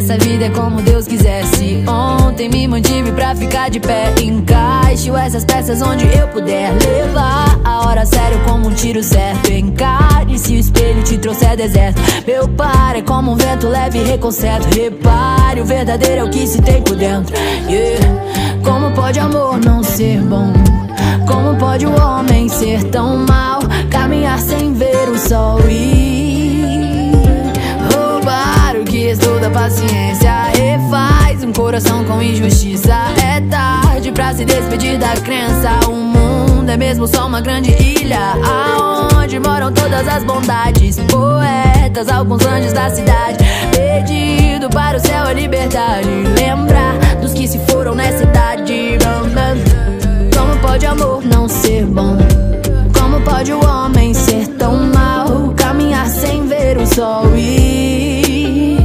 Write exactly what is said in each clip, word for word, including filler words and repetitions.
essa vida é como Deus quisesse. Ontem me mantive pra ficar de pé. Encaixo essas peças onde eu puder levar a hora sério como um tiro certo. Encare se o espelho te trouxer deserto. Meu par é como um vento leve e reconcerto. Repare, o verdadeiro é o que se tem por dentro. Yeah. Como pode amor não ser bom? Como pode o homem ser tão mau? Caminhar sem ver o sol e roubar o que restou da paciência. Refaz um coração com injustiça. É tarde pra se despedir da crença. O mundo é mesmo só uma grande ilha aonde moram todas as bondades. Poetas, alguns anjos da cidade. Perdido para o céu a liberdade. Lembrar dos que se foram nessa idade. Como pode amor não ser bom? Como pode o homem ser tão mau? Caminhar sem ver o sol e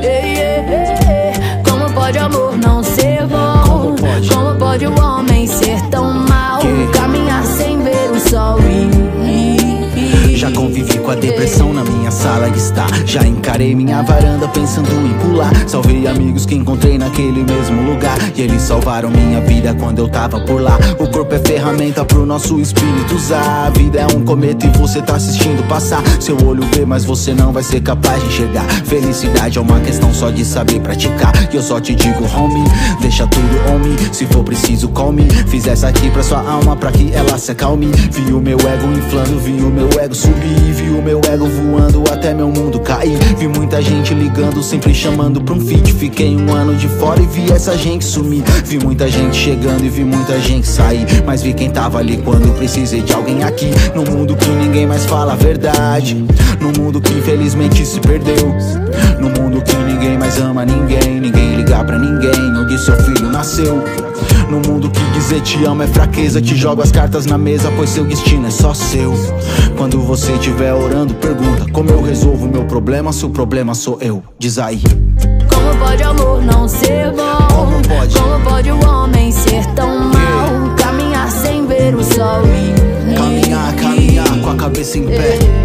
como pode amor não ser bom? Como pode, Como pode o homem ser tão mau? Que? Caminhar sem ver o sol e já convivi com a depressão na minha sala de estar. Já encarei minha varanda pensando em pular. Salvei amigos que encontrei naquele mesmo lugar e eles salvaram minha vida quando eu tava por lá. O corpo é ferramenta pro nosso espírito usar. A vida é um cometa e você tá assistindo passar. Seu olho vê, mas você não vai ser capaz de enxergar. Felicidade é uma questão só de saber praticar. E eu só te digo, homie, deixa tudo on me. Se for preciso, call me. Fiz essa aqui pra sua alma, pra que ela se acalme. Vi o meu ego inflando, vi o meu ego subir. Vi o meu ego voando até meu mundo cair. Vi muita gente ligando, sempre chamando pra um feat. Fiquei um ano de fora e vi essa gente sumir. Vi muita gente chegando e vi muita gente sair. Mas vi quem tava ali quando precisei de alguém aqui. No mundo que ninguém mais fala a verdade. No mundo que infelizmente se perdeu. No mundo que ninguém mais ama ninguém. Ninguém liga pra ninguém onde seu filho nasceu. No mundo que dizer te amo é fraqueza. Te jogo as cartas na mesa, pois seu destino é só seu. Quando você estiver orando, pergunta como eu resolvo meu problema, se o problema sou eu. Diz aí. Como pode amor não ser bom? Como pode, Como pode o homem ser tão mau? Caminhar sem ver o sol e caminhar, caminhar com a cabeça em pé.